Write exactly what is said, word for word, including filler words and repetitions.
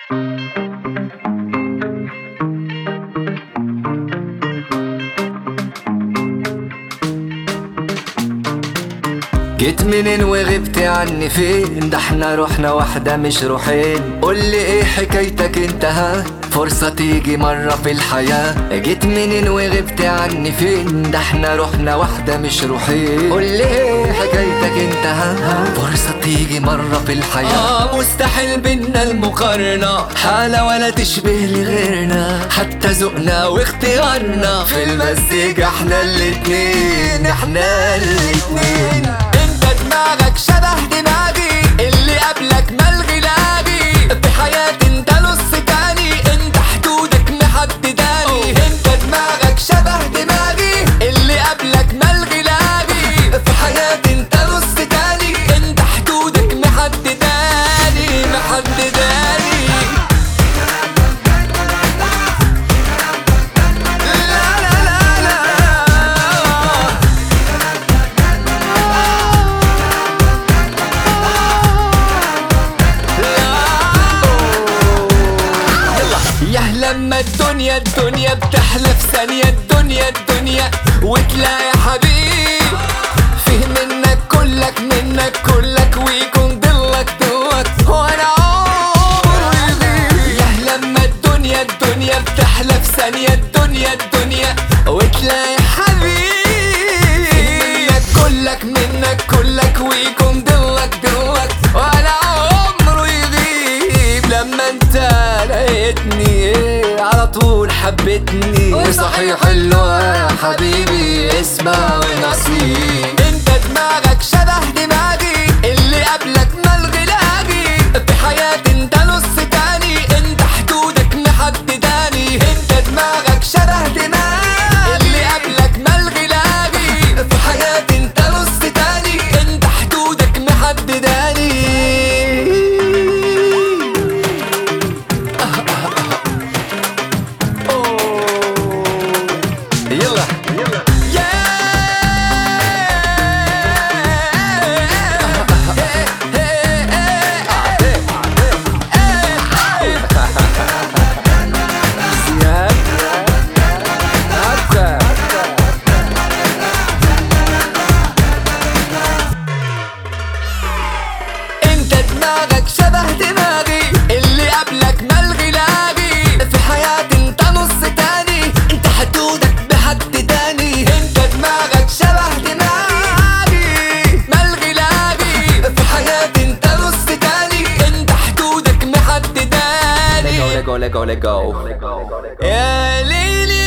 جيت منين وغبت عني فين؟ ده احنا روحنا واحدة مش روحين. قولي ايه حكايتك انت؟ ها فرصة تيجي مرة في الحياة. جيت منين وغبت عني فين؟ ده احنا روحنا واحدة مش روحين. قولي ايه حكايتك انت؟ ها فرصة تيجي مرة في الحياة. آه مستحيل بينا المقارنة، حالة ولا تشبه لغيرنا. حتى ذوقنا واختيارنا في المزيكا احنا الاتنين، احنا الاتنين. دماغك شبه دماغي، اللي قبلك ملغي لاغي. في حياتي انت نص تاني، انت حدودك محدداني. انت دماغك شبه دماغي، اللي قبلك ملغي لاغي. في حياتي انت نص تاني، انت حدودك محدداني محدداني. لما الدنيا الدنيا بتحلى في ثانية، الدنيا الدنيا وتلاقي حبيب فيه منك كلك، منك كلك ويكون ضلك ضلك وانا عمره يغيب. يا لما الدنيا الدنيا بتحلى في ثانية، الدنيا الدنيا وتلاقي حبيب فيه منك كلك، منك كلك ويكون ضلك ضلك وانا عمره يغيب. لما انت لقيتني على طول حبتني، وصحيح حلوة يا حبيبي اسمع ونصيب. انت دماغك شبه دماغي، اللي قبلك ملغي لاغي. في حياتي انت نص تاني، انت حدودك محدداني. انت دماغك شبه دماغي، اللي قبلك ملغي لاغي. في حياتي انت نص تاني، انت حدودك محدداني. يلا يلا انت دماغك شبه دماغي، اللي قبلك ملغي لاغي. في حياتي انت نص تاني، انت حدودك محدداني. انت دماغك شبه دماغي ملغي لاغي. في حياتي انت نص تاني، انت حدودك محدداني. ليجو ليجو ليجو ليجو يا ليلي.